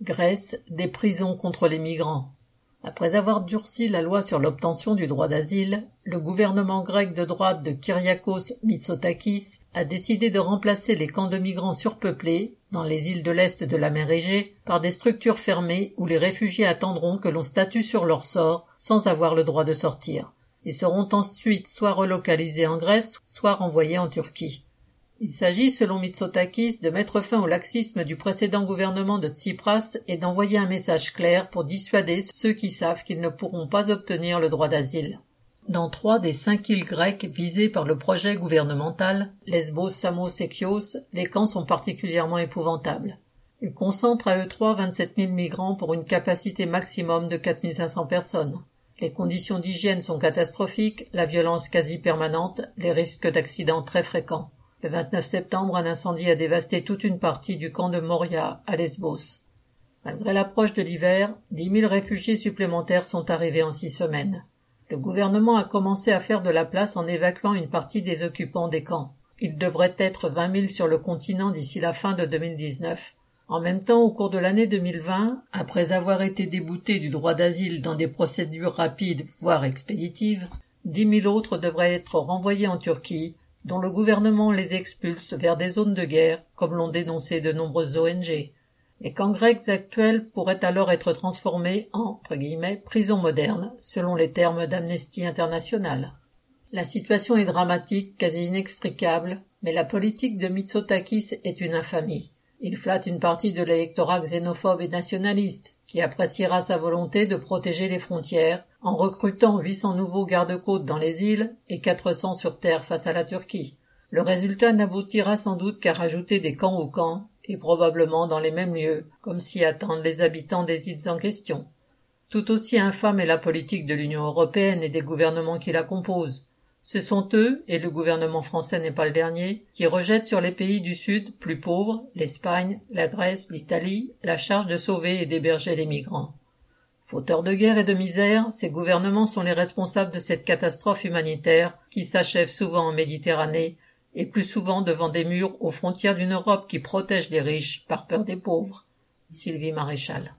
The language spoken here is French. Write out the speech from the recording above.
Grèce, des prisons contre les migrants. Après avoir durci la loi sur l'obtention du droit d'asile, le gouvernement grec de droite de Kyriakos Mitsotakis a décidé de remplacer les camps de migrants surpeuplés, dans les îles de l'Est de la mer Égée, par des structures fermées où les réfugiés attendront que l'on statue sur leur sort sans avoir le droit de sortir. Ils seront ensuite soit relocalisés en Grèce, soit renvoyés en Turquie. Il s'agit, selon Mitsotakis, de mettre fin au laxisme du précédent gouvernement de Tsipras et d'envoyer un message clair pour dissuader ceux qui savent qu'ils ne pourront pas obtenir le droit d'asile. Dans 3 des 5 îles grecques visées par le projet gouvernemental, Lesbos, Samos et Chios, les camps sont particulièrement épouvantables. Ils concentrent à eux 3 27 000 migrants pour une capacité maximum de 4 500 personnes. Les conditions d'hygiène sont catastrophiques, la violence quasi permanente, les risques d'accidents très fréquents. Le 29 septembre, un incendie a dévasté toute une partie du camp de Moria, à Lesbos. Malgré l'approche de l'hiver, 10 000 réfugiés supplémentaires sont arrivés en 6 semaines. Le gouvernement a commencé à faire de la place en évacuant une partie des occupants des camps. Il devrait être 20 000 sur le continent d'ici la fin de 2019. En même temps, au cours de l'année 2020, après avoir été déboutés du droit d'asile dans des procédures rapides, voire expéditives, 10 000 autres devraient être renvoyés en Turquie, dont le gouvernement les expulse vers des zones de guerre, comme l'ont dénoncé de nombreuses ONG. Les camps grecs actuels pourraient alors être transformés en, entre guillemets, prisons modernes, selon les termes d'Amnesty International. La situation est dramatique, quasi inextricable, mais la politique de Mitsotakis est une infamie. Il flatte une partie de l'électorat xénophobe et nationaliste, qui appréciera sa volonté de protéger les frontières en recrutant 800 nouveaux gardes-côtes dans les îles et 400 sur terre face à la Turquie. Le résultat n'aboutira sans doute qu'à rajouter des camps aux camps, et probablement dans les mêmes lieux, comme s'y attendent les habitants des îles en question. Tout aussi infâme est la politique de l'Union européenne et des gouvernements qui la composent. Ce sont eux, et le gouvernement français n'est pas le dernier, qui rejettent sur les pays du Sud, plus pauvres, l'Espagne, la Grèce, l'Italie, la charge de sauver et d'héberger les migrants. Fauteurs de guerre et de misère, ces gouvernements sont les responsables de cette catastrophe humanitaire qui s'achève souvent en Méditerranée, et plus souvent devant des murs aux frontières d'une Europe qui protège les riches par peur des pauvres. Sylvie Maréchal.